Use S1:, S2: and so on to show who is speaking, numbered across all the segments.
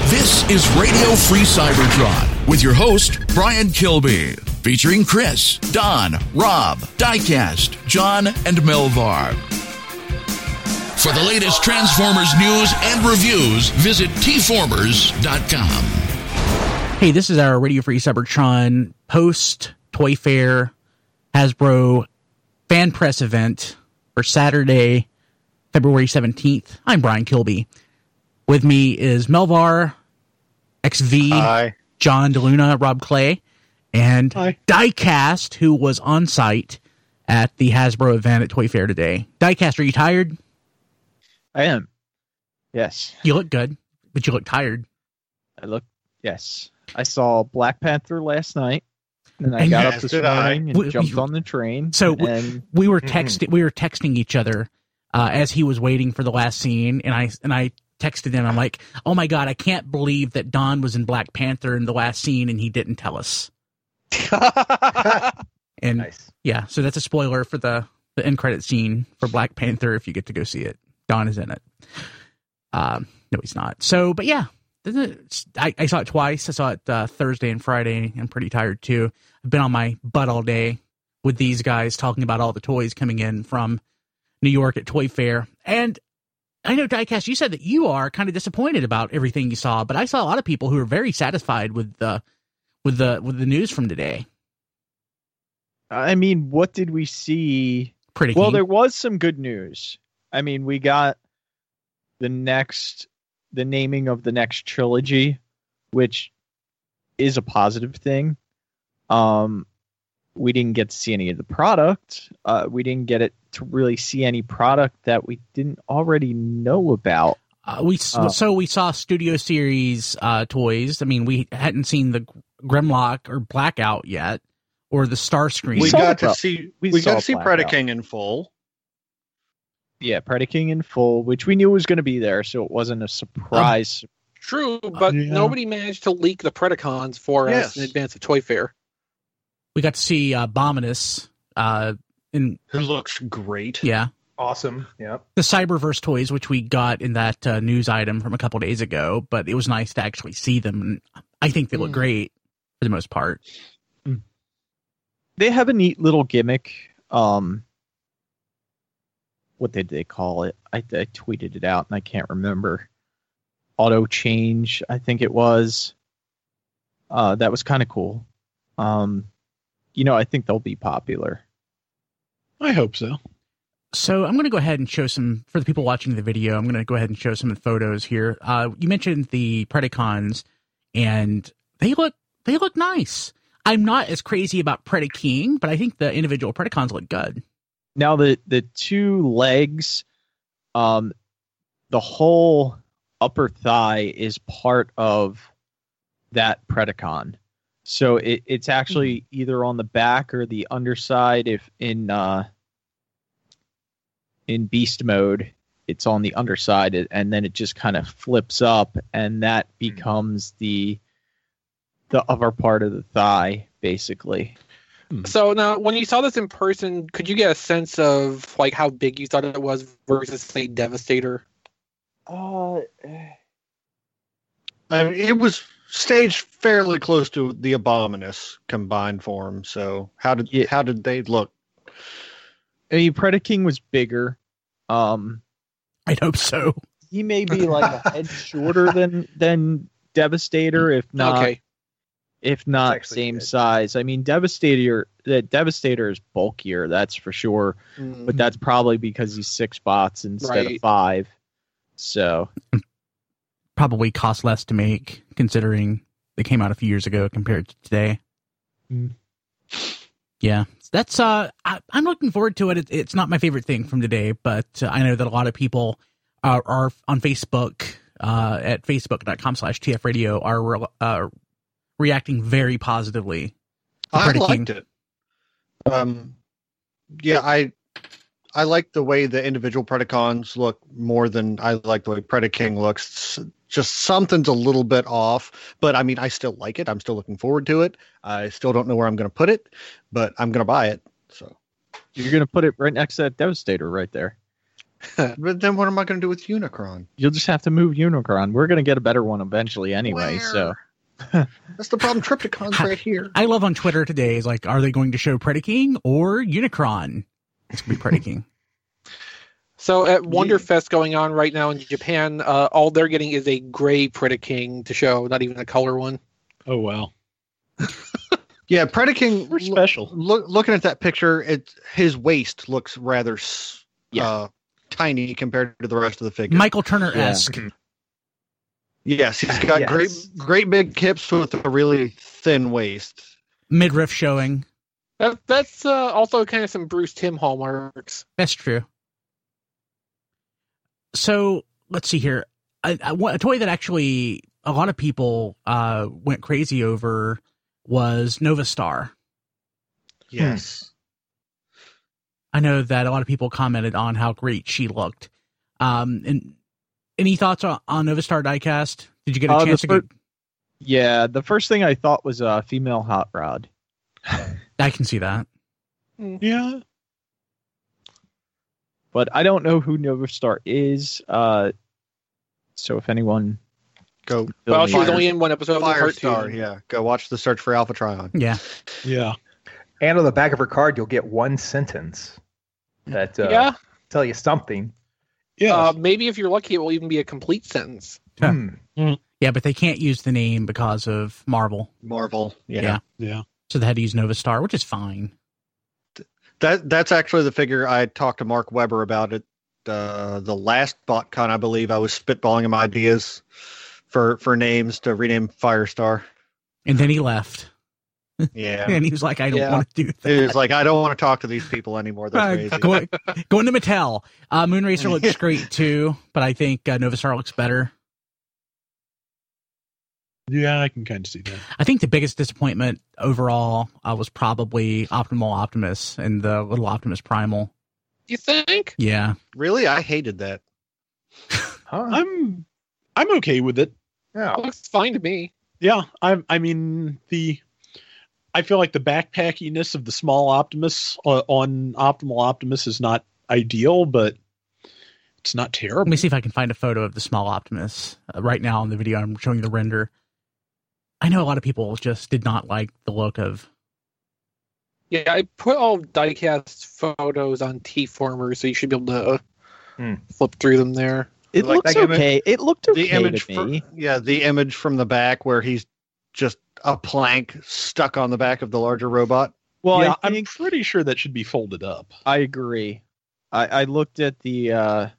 S1: This is Radio Free Cybertron with your host, Brian Kilby, featuring Chris, Don, Rob, Diecast, John, and Melvar. For the latest Transformers news and reviews, visit tformers.com.
S2: Hey, this is our Radio Free Cybertron post Toy Fair Hasbro fan press event for Saturday, February 17th. I'm Brian Kilby. With me is Melvar, XV,
S3: Hi.
S2: John DeLuna, Rob Clay, and
S3: Hi.
S2: Diecast, who was on site at the Hasbro event at Toy Fair today. Diecast, are you tired?
S3: I am. Yes.
S2: You look good, but you look tired.
S3: Yes. I saw Black Panther last night, and I
S2: And
S3: got
S2: yes,
S3: up this
S4: did I.
S3: morning and jumped on the train.
S2: So
S3: and
S2: we were texting each other as he was waiting for the last scene, and I texted him. I'm like, oh my god, I can't believe that Don was in Black Panther in the last scene and he didn't tell us. And
S3: nice.
S2: yeah, so that's a spoiler for the end credit scene for Black Panther if you get to go see it. Don is in it. No, he's not. So, but yeah, I saw it twice. I saw it Thursday and Friday. I'm pretty tired too. I've been on my butt all day with these guys talking about all the toys coming in from New York at Toy Fair. And I know, Diecast, you said that you are kind of disappointed about everything you saw, but I saw a lot of people who are very satisfied with the news from today.
S3: I mean, what did we see?
S2: Pretty
S3: Well,
S2: keen.
S3: there was some good news. I mean, we got the naming of the next trilogy, which is a positive thing. We didn't get to see any of the product. We didn't get it to really see any product that we didn't already know about.
S2: We saw Studio Series toys. I mean, we hadn't seen the Grimlock or Blackout yet, or the Starscream.
S4: We
S3: saw
S4: got
S3: the-
S4: to see
S3: we
S4: we
S3: saw
S4: got to see
S3: Blackout.
S4: Predaking in full.
S3: Yeah, Predaking in full, which we knew was going to be there, so it wasn't a surprise.
S5: True, but
S3: Yeah.
S5: nobody managed to leak the Predacons for us in advance of Toy Fair.
S2: We got to see Abominus. In
S4: Who looks great.
S2: yeah,
S6: Awesome. Yep.
S2: the Cyberverse toys, which we got in that news item from a couple days ago, but it was nice to actually see them. And I think they look great for the most part.
S3: They have a neat little gimmick. What did they call it? I tweeted it out and I can't remember. Auto change, I think it was. That was kind of cool. I think they'll be popular.
S4: I hope so.
S2: So I'm going to go ahead and show some, for the people watching the video, I'm going to go ahead and show some of the photos here. You mentioned the Predacons, and they look nice. I'm not as crazy about Predaking, but I think the individual Predacons look good.
S3: Now the two legs, the whole upper thigh is part of that Predacon. So it's actually either on the back or the underside. If in beast mode, it's on the underside, and then it just kind of flips up, and that becomes the upper part of the thigh, basically.
S5: So now, when you saw this in person, could you get a sense of like how big you thought it was versus, say, Devastator?
S4: I mean, it was staged fairly close to the Abominus combined form. So how did they look?
S3: I mean, Predaking was bigger.
S2: I'd hope so.
S3: He may be like a head shorter than Devastator, if not
S6: actually
S3: same
S6: good.
S3: size. I mean, Devastator is bulkier, that's for sure. But that's probably because he's 6 spots instead of
S5: Right.
S3: 5. So
S2: Probably cost less to make, considering they came out a few years ago compared to today. Yeah, that's I'm looking forward to it. It's not my favorite thing from today, but I know that a lot of people are on Facebook at facebook.com/tfradio are reacting very positively.
S4: I
S2: Predaking.
S4: liked it. I like the way the individual Predacons look more than I like the way Predaking looks. Just something's a little bit off, but I mean, I still like it. I'm still looking forward to it. I still don't know where I'm going to put it, but I'm going to buy it. So
S3: you're going to put it right next to that Devastator right there.
S4: But then what am I going to do with Unicron?
S6: You'll just have to move Unicron. We're gonna get a better one eventually anyway.
S4: Where?
S6: So
S4: That's the problem. Trypticon's right here.
S2: I love on Twitter today is like, are they going to show Predaking or Unicron? It's going to be Predaking.
S5: So at Wonderfest going on right now in Japan, all they're getting is a gray Predaking to show, not even a color one.
S7: Oh wow,
S4: Yeah, Predaking.
S7: we're special.
S4: Looking at that picture, his waist looks rather tiny compared to the rest of the figure.
S2: Michael Turner-esque.
S4: Yes, he's got great big hips with a really thin waist.
S2: Midriff showing.
S5: That's also kind of some Bruce Timm hallmarks.
S2: That's true. So let's see here. A toy that actually a lot of people went crazy over was Nova Star.
S4: Yes.
S2: I know that a lot of people commented on how great she looked. And any thoughts on Nova Star diecast? Did you get a chance to get?
S6: Yeah, the first thing I thought was a female hot rod.
S2: I can see that.
S7: Yeah,
S6: But I don't know who Nova Star is. So if anyone
S4: Go.
S5: Well, she was only in one episode of the
S4: Firestar,
S5: cartoon.
S4: yeah. Go watch the Search for Alpha Trion.
S2: Yeah.
S7: yeah.
S8: And on the back of her card, you'll get one sentence that
S5: Yeah.
S8: tell you something.
S7: Yeah.
S5: Maybe if you're lucky, it will even be a complete sentence.
S8: Hmm.
S2: Yeah, but they can't use the name because of Marvel.
S4: Marvel.
S2: Yeah.
S7: yeah.
S2: So they had to use Nova Star, which is fine.
S4: That's actually the figure I talked to Mark Weber about it. The last BotCon, I believe, I was spitballing him ideas for names to rename Firestar.
S2: And then he left.
S4: Yeah.
S2: And he was like, I don't
S5: Yeah.
S2: want to do that.
S4: It was like, I don't want to talk to these people anymore. They're crazy.
S2: Go into Mattel. Moonracer looks great too, but I think Nova Star looks better.
S7: Yeah, I can kind of see that.
S2: I think the biggest disappointment overall was probably Optimal Optimus and the little Optimus Primal.
S5: You think?
S2: Yeah.
S4: Really? I hated that.
S8: Huh?
S7: I'm okay with it.
S8: Yeah.
S5: It looks fine to me.
S7: Yeah, I mean I feel like the backpackiness of the small Optimus on Optimal Optimus is not ideal, but it's not
S2: Let
S7: terrible.
S2: me see if I can find a photo of the small Optimus. Right now in the video, I'm showing the render. I know a lot of people just did not like the look of.
S5: Yeah, I put all diecast photos on T-Former, so you should be able to flip through them there.
S6: It
S4: Like
S6: looks
S4: that image-
S6: okay. It looked okay
S4: The image,
S6: to me.
S4: the image from the back where he's just a plank stuck on the back of the larger robot.
S6: Well,
S7: yeah,
S6: I
S7: I'm
S6: think
S7: pretty sure that should be folded up.
S6: I agree. I looked at the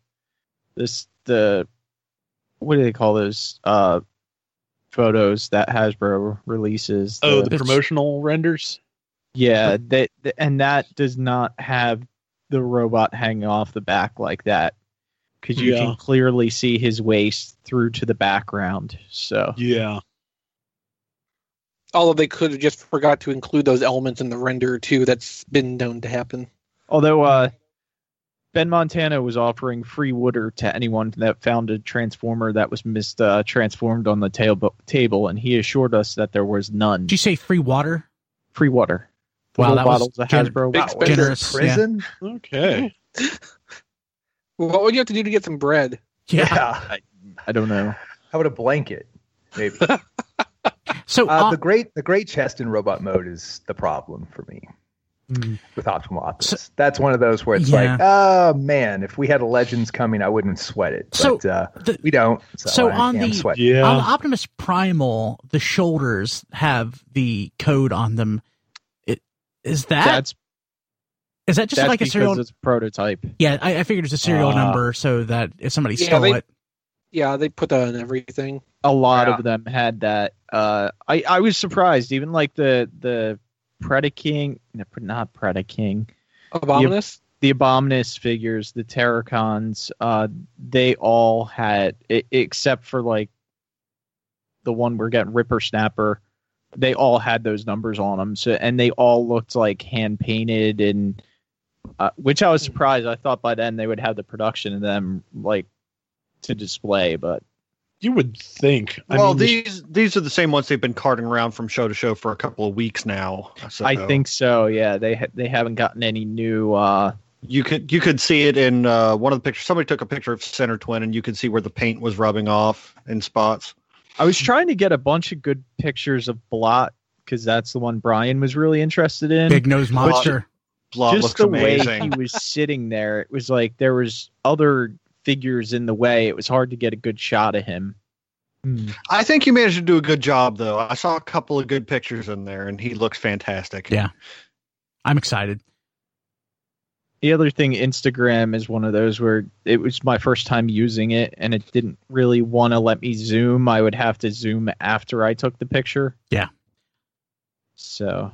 S6: what do they call those photos that Hasbro releases?
S7: Oh, the promotional renders?
S6: Yeah, and that does not have the robot hanging off the back like that, because you
S7: Yeah.
S6: can clearly see his waist through to the background. So
S7: Yeah.
S5: Although they could have just forgot to include those elements in the render too. That's been known to happen.
S6: although Ben Montana was offering free water to anyone that found a transformer that was transformed on the table, and he assured us that there was none.
S2: Did you say free water?
S6: Free water. The
S2: Wow,
S6: little
S2: that was
S6: bottles of Hasbro.
S5: big
S8: Wow,
S5: spender.
S8: is there a
S2: Generous,
S8: prison?
S7: Okay.
S5: What would you have to do to get some bread?
S2: Yeah.
S6: I don't know.
S8: How about a blanket? Maybe.
S2: So
S8: the great chest in robot mode is the problem for me with Optimal Optimus. That's one of those where it's
S2: Yeah.
S8: like, oh man, if we had a Legends coming, I wouldn't sweat it.
S2: So,
S8: But we don't.
S2: so
S8: I
S2: on
S8: am
S2: the-
S8: sweating.
S7: Yeah.
S2: on the Optimus Primal, the shoulders have the code on them. Is that just
S6: That's
S2: like a
S6: because
S2: serial?
S6: it's a prototype.
S2: Yeah, I figured it's a serial number so that if somebody
S5: Yeah,
S2: stole it.
S5: Yeah, they put that on everything.
S6: A lot
S8: Yeah.
S6: of them had that. I was surprised. Even like the Predaking, not Predaking,
S5: Abominus?
S6: the Abominus figures, the Terracons, they all had, except for like the one we're getting, Ripper Snapper, they all had those numbers on them. So, and they all looked like hand painted, and which I was surprised. I thought by then they would have the production of them like to display, but
S7: You would think.
S4: Well,
S7: I mean,
S4: these are the same ones they've been carting around from show to show for a couple of weeks now. So.
S6: I think so. Yeah, they haven't gotten any new
S4: You could see it in one of the pictures. Somebody took a picture of Center Twin, and you could see where the paint was rubbing off in spots.
S6: I was trying to get a bunch of good pictures of Blot because that's the one Brian was really interested in.
S2: Big nose monster.
S4: Blot
S6: Just
S4: looks
S6: the
S4: amazing.
S6: way he was sitting there, it was like there was other figures in the way. It was hard to get a good shot of him.
S4: I think you managed to do a good job, though. I saw a couple of good pictures in there, and he looks fantastic.
S2: Yeah. I'm excited.
S6: The other thing, Instagram is one of those where it was my first time using it, and it didn't really want to let me zoom. I would have to zoom after I took the picture.
S2: Yeah.
S6: So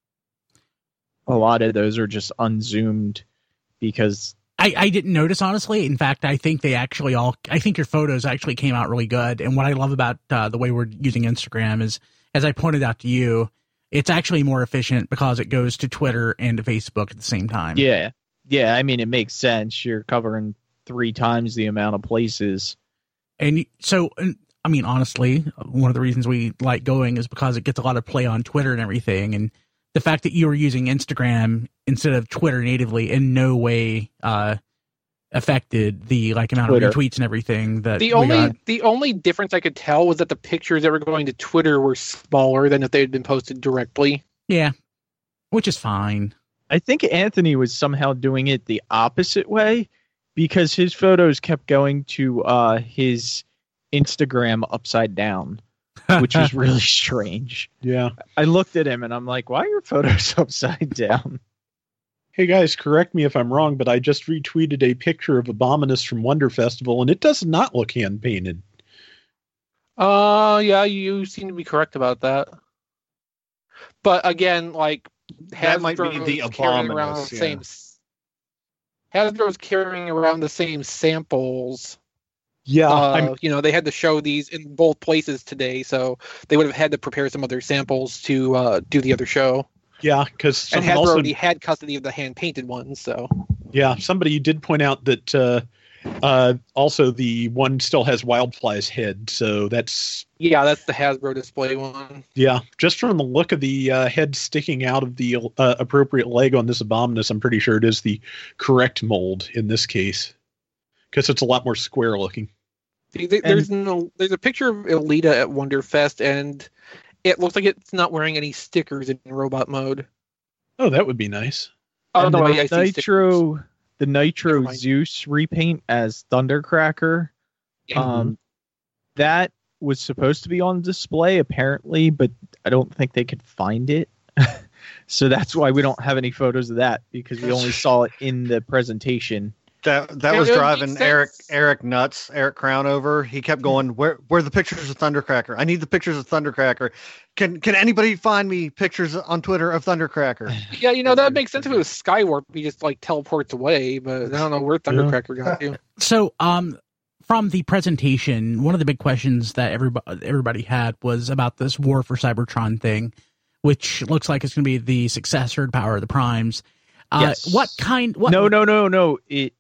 S6: a lot of those are just unzoomed because
S2: I didn't notice, honestly. In fact, I think I think your photos actually came out really good. And what I love about the way we're using Instagram is, as I pointed out to you, it's actually more efficient because it goes to Twitter and to Facebook at the same time.
S6: Yeah. Yeah, I mean, it makes sense. You're covering 3 times the amount of places.
S2: And so, I mean, honestly, one of the reasons we like going is because it gets a lot of play on Twitter and everything. And the fact that you were using Instagram instead of Twitter natively in no way affected the amount
S6: Twitter.
S2: of retweets and everything that
S5: The
S2: we got.
S5: only difference I could tell was that the pictures that were going to Twitter were smaller than if they had been posted directly.
S2: Yeah, which is fine.
S6: I think Anthony was somehow doing it the opposite way because his photos kept going to his Instagram upside down, which was really strange.
S7: Yeah.
S6: I looked at him and I'm like, why are your photos upside down?
S7: Hey guys, correct me if I'm wrong, but I just retweeted a picture of Abominus from Wonder Festival, and it does not look hand painted.
S5: Yeah, you seem to be correct about that. But again,
S4: That might be
S5: Hasbro's
S4: the
S5: carrying around
S4: Abominus,
S5: the
S4: yeah.
S5: same. Hasbro's carrying around the same samples.
S7: Yeah,
S5: They had to show these in both places today, so they would have had to prepare some other samples to do the other show.
S7: yeah, because
S5: And
S7: someone
S5: Hasbro
S7: also,
S5: already had custody of the hand-painted ones, so...
S7: yeah, somebody did point out that also the one still has Wildfly's head, so that's
S5: Yeah, that's the Hasbro display one.
S7: yeah. Just from the look of the head sticking out of the appropriate leg on this Abominus, I'm pretty sure it is the correct mold in this case because it's a lot more square looking.
S5: There's a picture of Elita at Wonderfest, and it looks like it's not wearing any stickers in robot mode.
S7: Oh, that would be nice.
S5: Oh,
S6: And
S5: no,
S6: the
S5: I see stickers.
S6: The
S5: Never
S6: Nitro
S5: mind.
S6: Zeus repaint as Thundercracker. That was supposed to be on display apparently, but I don't think they could find it. So that's why we don't have any photos of that because we only saw it in the presentation.
S4: That
S5: Yeah,
S4: was
S5: it
S4: driving
S5: makes
S4: Eric
S5: sense.
S4: nuts. Eric Crownover. He kept going, where are the pictures of Thundercracker? I need the pictures of Thundercracker. Can anybody find me pictures on Twitter of Thundercracker?
S5: Yeah, that makes sense if it was Skywarp. He just teleports away, but I don't know where Thundercracker got to.
S2: So, from the presentation, one of the big questions that everybody had was about this War for Cybertron thing, which looks like it's going to be the successor to Power of the Primes.
S6: Yes. No. It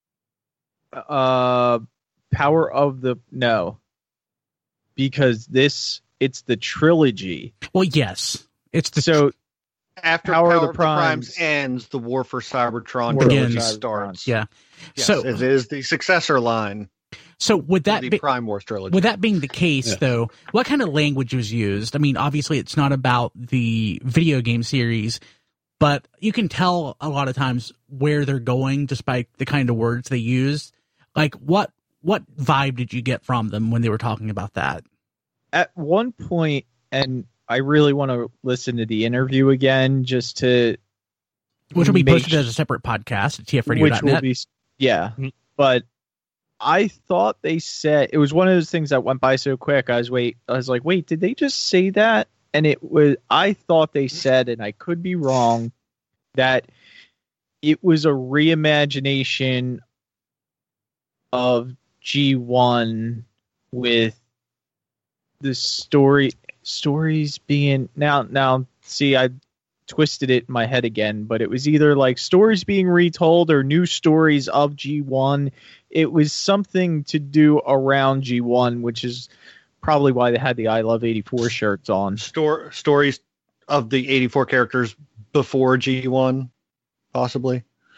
S6: Power of the because it's the trilogy.
S2: Well, yes, it's the
S6: So
S4: After
S6: Power
S4: Power
S6: of the
S4: of the Primes
S6: Primes
S4: ends, the War for Cybertron
S2: War for
S4: trilogy
S2: Cybertron.
S4: starts.
S2: yeah.
S4: Yes,
S2: So
S4: it is the successor line
S2: so would
S4: to
S2: that
S4: the
S2: be
S4: Prime Wars trilogy.
S2: with that being the case,
S7: Yeah.
S2: though, what kind of language was used? I mean, obviously, it's not about the video game series, but you can tell a lot of times where they're going just by the kind of words they use. Like, what vibe did you get from them when they were talking about that?
S6: at one point, and I really want to listen to the interview again just to
S2: Which will be
S6: make
S2: posted as a separate podcast at
S6: which will
S2: tfradio.net.
S6: be yeah.
S7: Mhm.
S6: But I thought they said it was one of those things that went by so quick. I was like, wait, did they just say that? And I thought they said, and I could be wrong, that it was a reimagination of G1 with the stories being now see, I twisted it in my head again, but it was either like stories being retold or new stories of G1. It was something to do around G1, which is probably why they had the I Love 84 shirts on.
S4: Stories of the 84 characters before G1, possibly.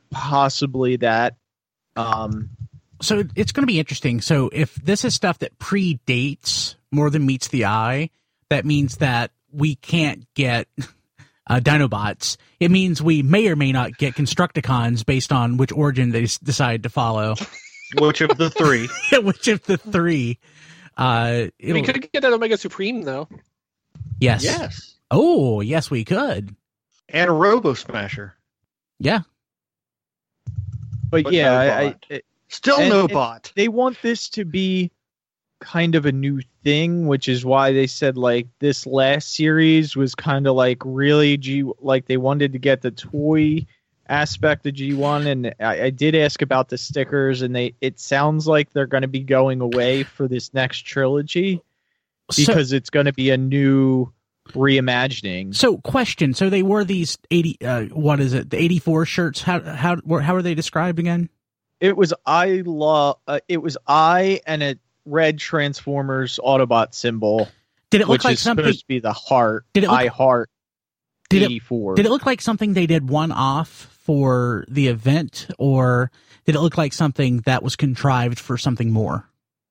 S6: possibly that.
S2: So it's going to be interesting. So if this is stuff that predates More Than Meets the Eye, that means that we can't get Dinobots. It means we may or may not get Constructicons based on which origin they decide to follow.
S4: Which of the three?
S2: Which of the three?
S5: We could get an Omega Supreme, though.
S2: Yes.
S4: Yes.
S2: Oh, yes, we could.
S4: And a Robo Smasher.
S2: Yeah.
S6: But
S4: But
S6: yeah,
S4: no bot. Still no bot.
S6: They want this to be kind of a new thing, which is why they said like this last series was kind of like really like they wanted to get the toy aspect of G1, and I did ask about the stickers, and it sounds like they're going to be going away for this next trilogy because it's going to be a new reimagining.
S2: So question, so they wore these 80 the 84 shirts. How were they described again?
S6: It was I and a red Transformers Autobot symbol.
S2: Did it look
S6: which
S2: like
S6: is
S2: something?
S6: Supposed to be the heart?
S2: Did it look,
S6: I heart
S2: did
S6: 84.
S2: Did it look like something they did one off for the event, or did it look like something that was contrived for something more?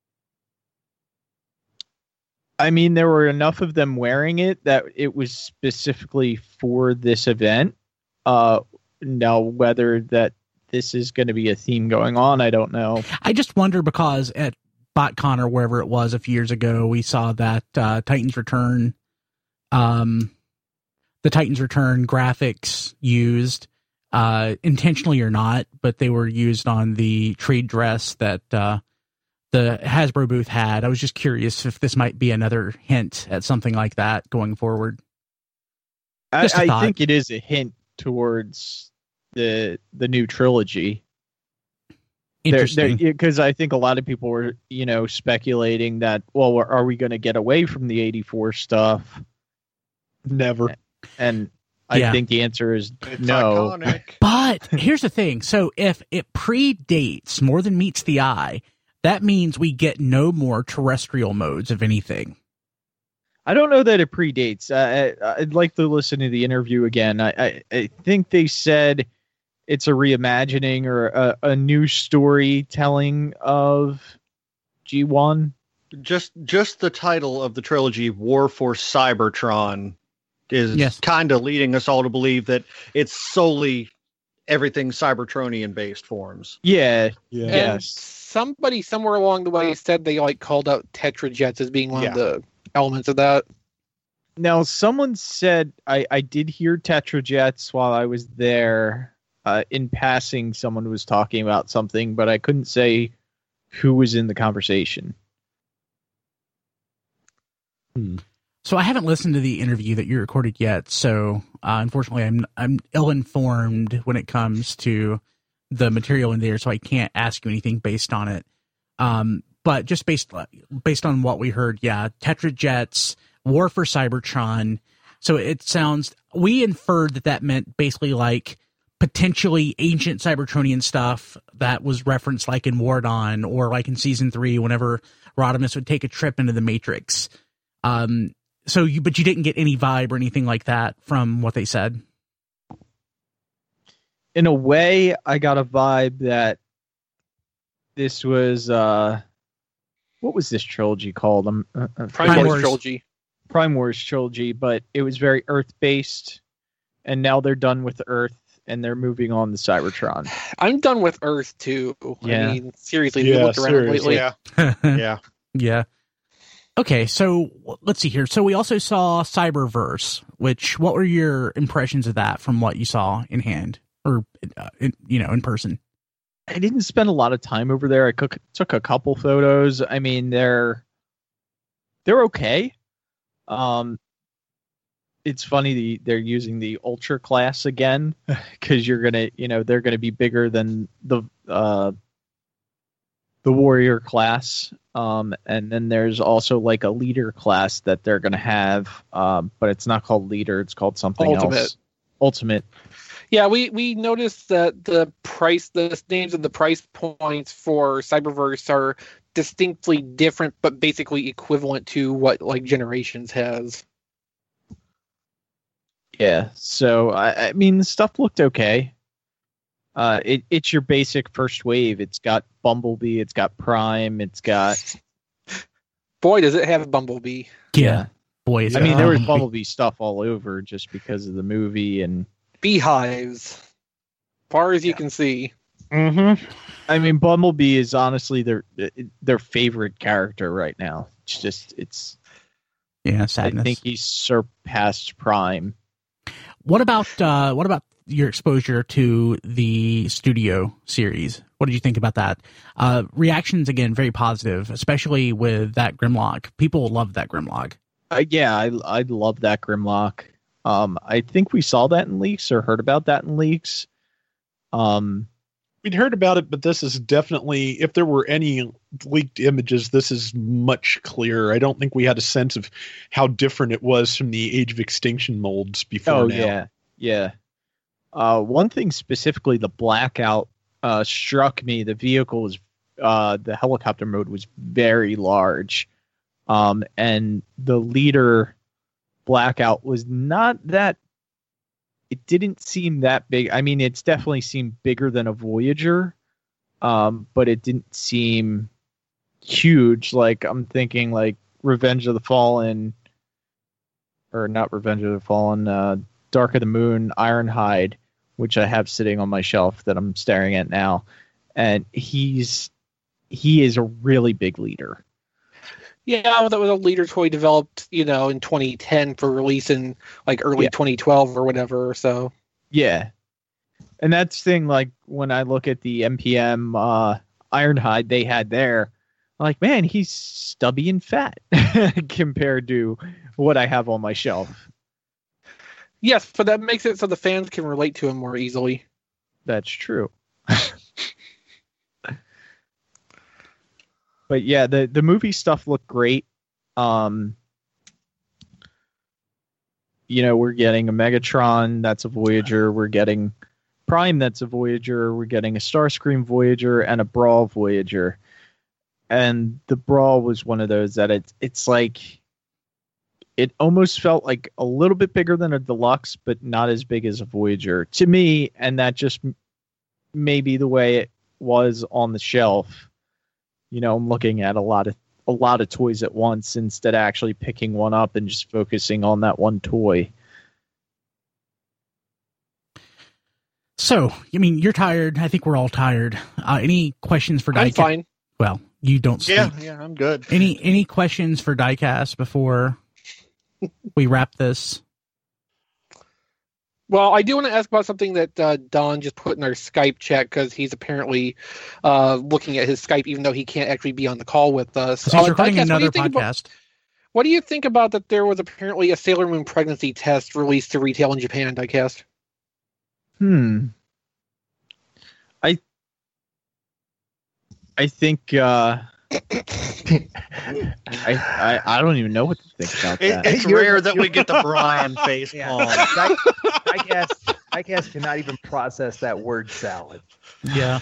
S6: I mean, there were enough of them wearing it that it was specifically for this event. Now, whether that this is going to be a theme going on, I don't know.
S2: I just wonder because at BotCon or wherever it was a few years ago, we saw that Titans Return, the Titans Return graphics used, intentionally or not, but they were used on the trade dress that the Hasbro booth had. I was just curious if this might be another hint at something like that going forward.
S6: I think it is a hint towards the new trilogy.
S2: Interesting.
S6: Because I think a lot of people were, speculating that, well, are we going to get away from the 84 stuff?
S7: Never.
S6: And I think the answer is
S4: It's
S6: no.
S4: iconic.
S2: But here's the thing. So if it predates More Than Meets the Eye, that means we get no more terrestrial modes of anything.
S6: I don't know that it predates. I'd like to listen to the interview again. I think they said it's a reimagining or a new storytelling of G1.
S4: Just the title of the trilogy, War for Cybertron, is kind of leading us all to believe that it's solely everything Cybertronian based forms.
S6: Yeah.
S5: And somebody somewhere along the way said they called out Tetrajets as being one of the elements of that.
S6: Now, someone said I did hear Tetrajets while I was there. In passing, someone was talking about something, but I couldn't say who was in the conversation.
S2: So I haven't listened to the interview that you recorded yet. So unfortunately, I'm ill-informed when it comes to the material in there, so I can't ask you anything based on it. But just based on what we heard, Tetrajets, War for Cybertron. So it sounds, we inferred that meant basically like potentially ancient Cybertronian stuff that was referenced like in War Dawn or like in season 3 whenever Rodimus would take a trip into the Matrix. But you didn't get any vibe or anything like that from what they said.
S6: In a way, I got a vibe that this was what was this trilogy called?
S5: Prime Wars trilogy.
S6: Prime Wars trilogy, but it was very Earth-based, and now they're done with Earth, and they're moving on to Cybertron.
S5: I'm done with Earth, too.
S6: Yeah.
S5: I mean, seriously, you looked around lately.
S4: Yeah.
S2: Okay, so let's see here. So we also saw Cyberverse, what were your impressions of that from what you saw in hand or, in person?
S6: I didn't spend a lot of time over there. I took a couple photos. I mean, they're okay. It's funny they're using the Ultra class again because they're gonna be bigger than the Warrior class. And then there's also like a Leader class that they're gonna have, but it's not called Leader. It's called something else. Ultimate.
S5: Yeah, we noticed that the names of the price points for Cyberverse are distinctly different, but basically equivalent to what Generations has.
S6: Yeah, so I mean, the stuff looked okay. It's your basic first wave. It's got Bumblebee. It's got Prime. It's got.
S5: Boy, does it have Bumblebee.
S2: Yeah. Boy,
S6: I mean, there was Bumblebee stuff all over just because of the movie and
S5: beehives, far as you can see.
S6: Mm-hmm. I mean, Bumblebee is honestly their favorite character right now. It's
S2: sadness.
S6: I think he's surpassed Prime.
S2: What about your exposure to the studio series? What did you think about that? Reactions, again, very positive, especially with that Grimlock. People love that Grimlock.
S6: I love that Grimlock. I think we saw that in leaks or heard about that in leaks.
S7: We'd heard about it, but this is definitely, if there were any leaked images, this is much clearer. I don't think we had a sense of how different it was from the Age of Extinction molds before now.
S6: Yeah. One thing specifically, the Blackout struck me. The vehicle was, the helicopter mode was very large. And the leader Blackout was not that, it didn't seem that big. I mean, it's definitely seemed bigger than a Voyager, but it didn't seem huge. Like, I'm thinking like Revenge of the Fallen, or not Revenge of the Fallen, Dark of the Moon, Ironhide, which I have sitting on my shelf that I'm staring at now. And he is a really big leader.
S5: Yeah, that was a leader toy developed, in 2010 for release in like early 2012 or whatever. So
S6: yeah, and that's the thing. Like when I look at the MPM Ironhide they had there, I'm like, man, he's stubby and fat compared to what I have on my shelf.
S5: Yes, but that makes it so the fans can relate to him more easily.
S6: That's true. But yeah, the movie stuff looked great. We're getting a Megatron, that's a Voyager. We're getting Prime, that's a Voyager. We're getting a Starscream Voyager and a Brawl Voyager. And the Brawl was one of those that it's like, it almost felt like a little bit bigger than a Deluxe, but not as big as a Voyager to me. And that just may be the way it was on the shelf. I'm looking at a lot of toys at once instead of actually picking one up and just focusing on that one toy.
S2: So, you're tired. I think we're all tired. Any questions for Diecast?
S5: I'm fine.
S2: Well, you don't sleep.
S4: Yeah, I'm good.
S2: Any questions for Diecast before we wrap this?
S5: Well, I do want to ask about something that Don just put in our Skype chat, because he's apparently looking at his Skype, even though he can't actually be on the call with us.
S2: He's recording another podcast.
S5: What do you think about that there was apparently a Sailor Moon pregnancy test released to retail in Japan, Diecast?
S6: I think I don't even know what to think about that.
S4: It's rare that we get the Brian face palm.
S8: I guess cannot even process that word salad.
S2: Yeah.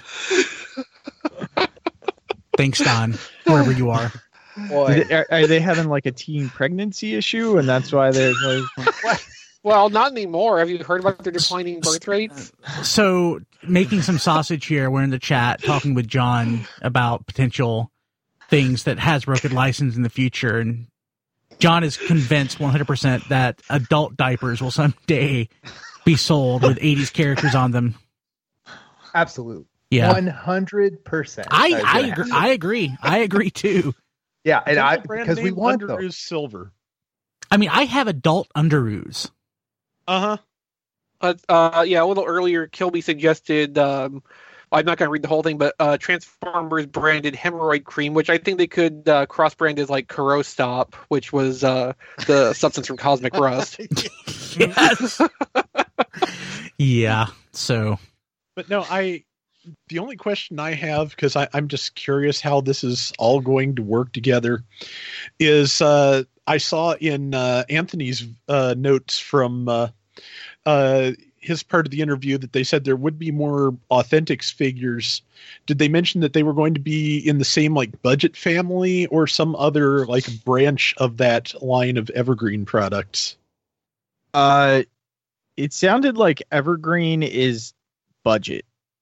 S2: Thanks, Don, wherever you are.
S6: Boy. Are they having like a teen pregnancy issue, and that's why they're like, what?
S5: Well, not anymore. Have you heard about their declining birth rates?
S2: So, making some sausage here. We're in the chat talking with John about potential things that Hasbro could license in the future, and John is convinced 100% that adult diapers will someday be sold with 80s characters on them.
S8: Absolutely.
S2: Yeah.
S8: 100%.
S2: I agree. I agree too.
S7: Yeah,
S8: and because we want
S7: Underoos
S8: those.
S7: Silver.
S2: I have adult Underoos.
S5: Yeah, a little earlier, Kilby suggested, I'm not going to read the whole thing, but Transformers branded hemorrhoid cream, which I think they could cross-brand as like Kurostop, which was the substance from Cosmic Rust.
S2: Yes. Yeah, so.
S7: But no, the only question I have, because I'm just curious how this is all going to work together, is I saw in Anthony's notes from his part of the interview that they said there would be more Authentics figures. Did they mention that they were going to be in the same like budget family or some other like branch of that line of Evergreen products?
S6: It sounded like Evergreen is budget.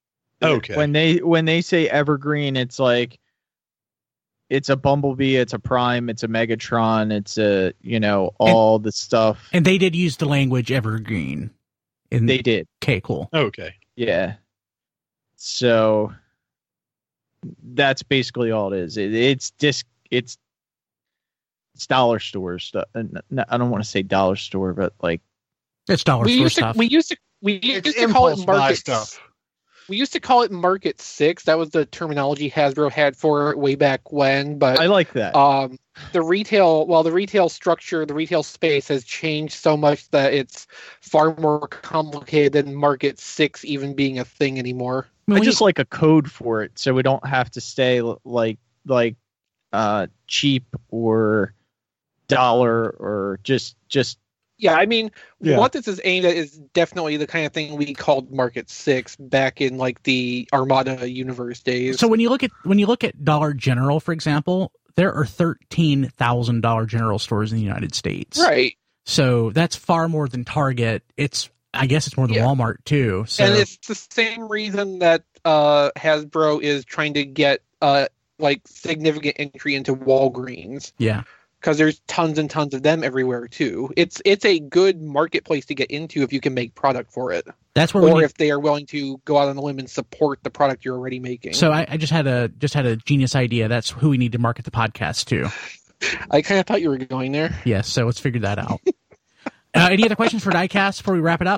S7: Okay.
S6: When they say evergreen, it's like it's a Bumblebee, it's a Prime, it's a Megatron, it's a all the stuff.
S2: And they did use the language evergreen.
S6: They did.
S2: Okay, cool.
S7: Okay.
S6: Yeah. So that's basically all it is. It's dollar store stuff. I don't want to say dollar store, but like
S2: it's dollar store stuff.
S5: We used to call it
S4: impulse buy
S5: market
S4: stuff.
S5: We used to call it Market 6. That was the terminology Hasbro had for it way back when. But
S6: I like that.
S5: The retail structure, the retail space has changed so much that it's far more complicated than Market 6 even being a thing anymore.
S6: I just like a code for it, so we don't have to stay like cheap or dollar or just.
S5: Yeah, I mean,
S6: Yeah.
S5: what this is aimed at is definitely the kind of thing we called Market 6 back in like the Armada universe days.
S2: So when you look at Dollar General, for example, there are 13,000 Dollar General stores in the United States.
S5: Right.
S2: So that's far more than Target. I guess it's more than Walmart too. So.
S5: And it's the same reason that Hasbro is trying to get like significant entry into Walgreens.
S2: Yeah.
S5: Because there's tons and tons of them everywhere too. It's a good marketplace to get into if you can make product for it.
S2: That's where
S5: if they are willing to go out on a limb and support the product you're already making.
S2: So I just had a genius idea. That's who we need to market the podcast to.
S5: I kind of thought you were going there.
S2: Yes, so let's figure that out. Any other questions for Diecast before we wrap it up?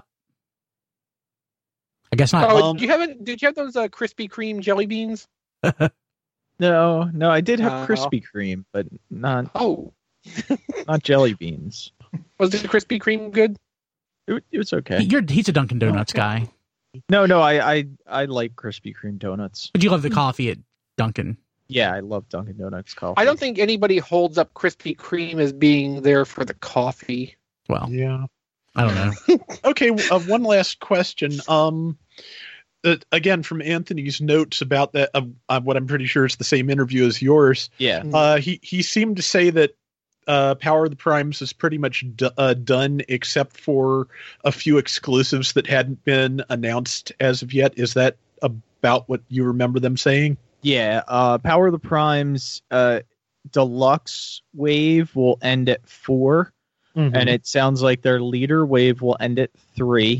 S2: I guess not.
S5: Did you have those Krispy Kreme jelly beans?
S6: No, I did have Krispy Kreme, but not not jelly beans.
S5: Was the Krispy Kreme good?
S6: It was okay.
S2: He's a Dunkin' Donuts guy.
S6: No, I like Krispy Kreme donuts.
S2: But you love the coffee at Dunkin'.
S6: Yeah, I love Dunkin' Donuts coffee.
S5: I don't think anybody holds up Krispy Kreme as being there for the coffee.
S2: Well,
S7: yeah,
S2: I don't know.
S7: Okay, one last question. Again, from Anthony's notes about that, what I'm pretty sure is the same interview as yours.
S6: Yeah.
S7: He seemed to say that Power of the Primes is pretty much done, except for a few exclusives that hadn't been announced as of yet. Is that about what you remember them saying?
S6: Yeah. Power of the Primes Deluxe Wave will end at 4, and it sounds like their Leader Wave will end at 3.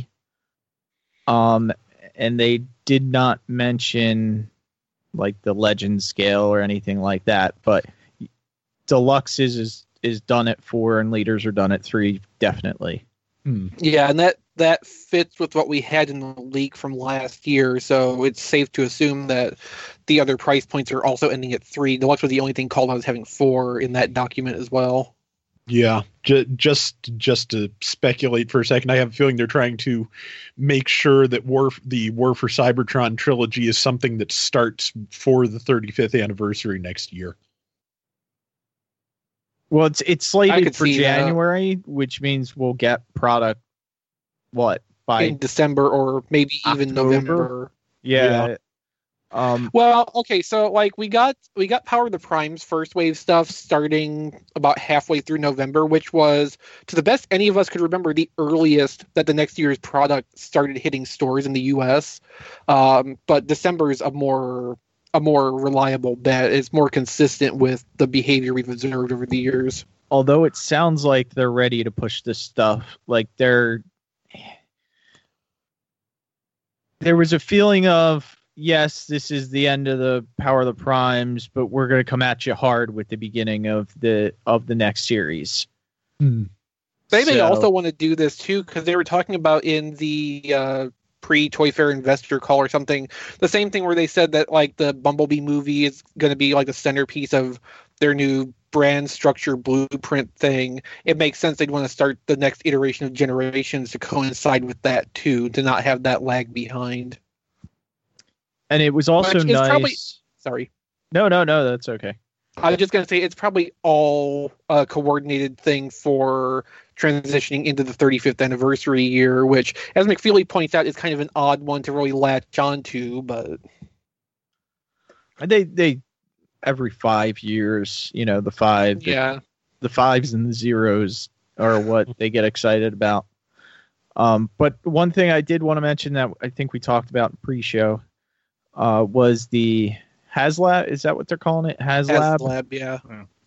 S6: And they did not mention like the Legend scale or anything like that, but Deluxe is done at 4 and Leaders are done at 3, definitely.
S5: Yeah, and that fits with what we had in the leak from last year, so it's safe to assume that the other price points are also ending at 3. Deluxe was the only thing called out as having 4 in that document as well.
S7: Yeah, just to speculate for a second, I have a feeling they're trying to make sure that the War for Cybertron trilogy is something that starts for the 35th anniversary next year.
S6: Well, it's slated for
S5: see
S6: January, which means we'll get product by
S5: in December or maybe even
S6: October?
S5: November.
S6: Yeah.
S5: Well, okay, so like we got Power of the Primes first wave stuff starting about halfway through November, which was, to the best any of us could remember, the earliest that the next year's product started hitting stores in the US. But December is a more reliable bet. It's more consistent with the behavior we've observed over the years.
S6: Although it sounds like they're ready to push this stuff, like there was a feeling of, yes, this is the end of the Power of the Primes, but we're going to come at you hard with the beginning of the next series.
S5: They may also want to do this too, because they were talking about in the pre-Toy Fair investor call or something, the same thing where they said that like the Bumblebee movie is going to be like the centerpiece of their new brand structure blueprint thing. It makes sense they'd want to start the next iteration of Generations to coincide with that too, to not have that lag behind.
S6: And it was also nice.
S5: Sorry.
S6: No, that's okay.
S5: I was just going to say it's probably all a coordinated thing for transitioning into the 35th anniversary year, which, as McFeely points out, is kind of an odd one to really latch onto. But
S6: they every 5 years, the 5,
S5: yeah,
S6: the 5s and the 0s are what they get excited about. But one thing I did want to mention that I think we talked about in pre-show. was the HasLab. Is that what they're calling it? HasLab.
S5: HasLab, yeah.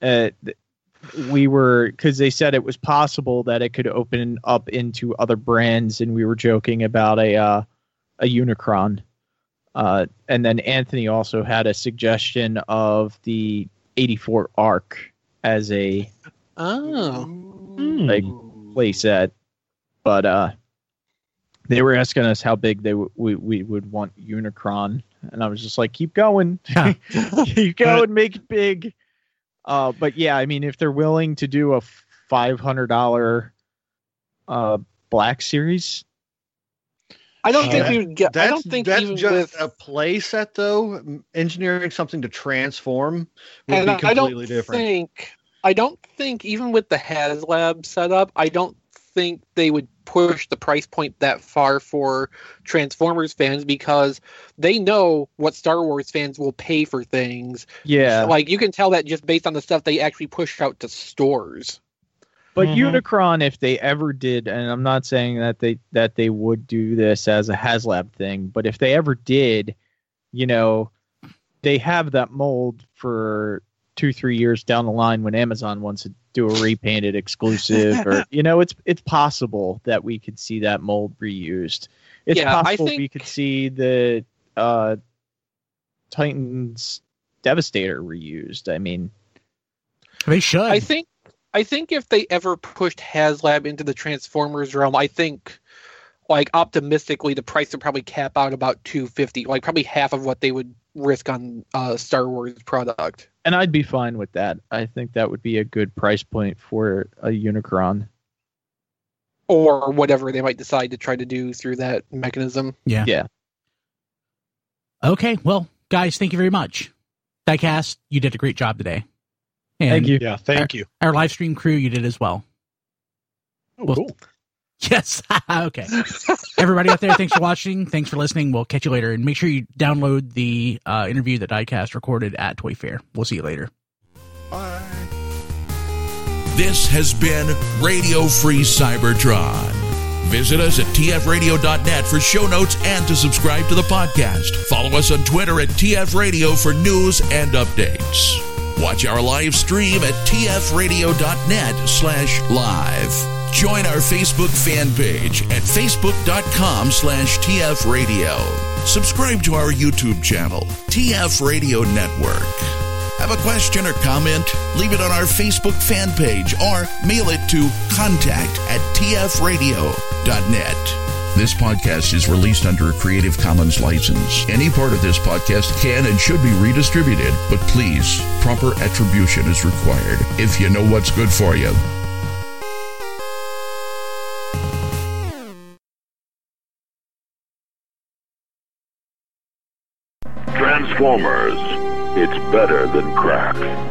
S6: Because they said it was possible that it could open up into other brands, and we were joking about a Unicron. And then Anthony also had a suggestion of the 84 Arc as a like playset, but they were asking us how big we would want Unicron, and I was just like, keep going, keep going, make it big. But yeah, I mean, if they're willing to do a $500 Black Series,
S5: I don't think we would get. I
S4: That's,
S5: don't think
S4: that's
S5: even
S4: just
S5: with
S4: a play set, though. Engineering something to transform would
S5: and
S4: be
S5: I
S4: completely
S5: don't
S4: different.
S5: I don't think even with the HasLab setup, I don't think they would push the price point that far for Transformers fans, because they know what Star Wars fans will pay for things.
S6: yeah.
S5: Like, you can tell that just based on the stuff they actually push out to stores.
S6: But Unicron, if they ever did, and I'm not saying that they would do this as a HasLab thing, but if they ever did, you know, they have that mold for 2-3 years down the line when Amazon wants to do a repainted exclusive, or you know, it's possible that we could see that mold reused. It's possible we could see the Titans Devastator reused. I mean,
S2: They should.
S5: I think if they ever pushed HasLab into the Transformers realm, I think, like, optimistically, the price would probably cap out about $250, like probably half of what they would risk on Star Wars product.
S6: and I'd be fine with that. I think that would be a good price point for a Unicron.
S5: Or whatever they might decide to try to do through that mechanism.
S2: Yeah.
S6: Yeah.
S2: Okay. Well, guys, thank you very much. Diecast, you did a great job today. And
S6: Thank you.
S7: Yeah, thank you.
S2: Our live stream crew, you did as well.
S7: Oh, cool.
S2: Yes. Okay. Everybody out there, thanks for watching. Thanks for listening. We'll catch you later. And make sure you download the interview that Diecast recorded at Toy Fair. We'll see you later.
S1: Bye. This has been Radio Free Cybertron. Visit us at tfradio.net for show notes and to subscribe to the podcast. Follow us on Twitter at tfradio for news and updates. Watch our live stream at tfradio.net/live. Join our Facebook fan page at facebook.com/tfradio. Subscribe to our YouTube channel, TF Radio Network. Have a question or comment? Leave it on our Facebook fan page or mail it to contact@tfradio.net. This podcast is released under a Creative Commons license. Any part of this podcast can and should be redistributed, but please, proper attribution is required if you know what's good for you.
S9: Transformers. It's better than crack.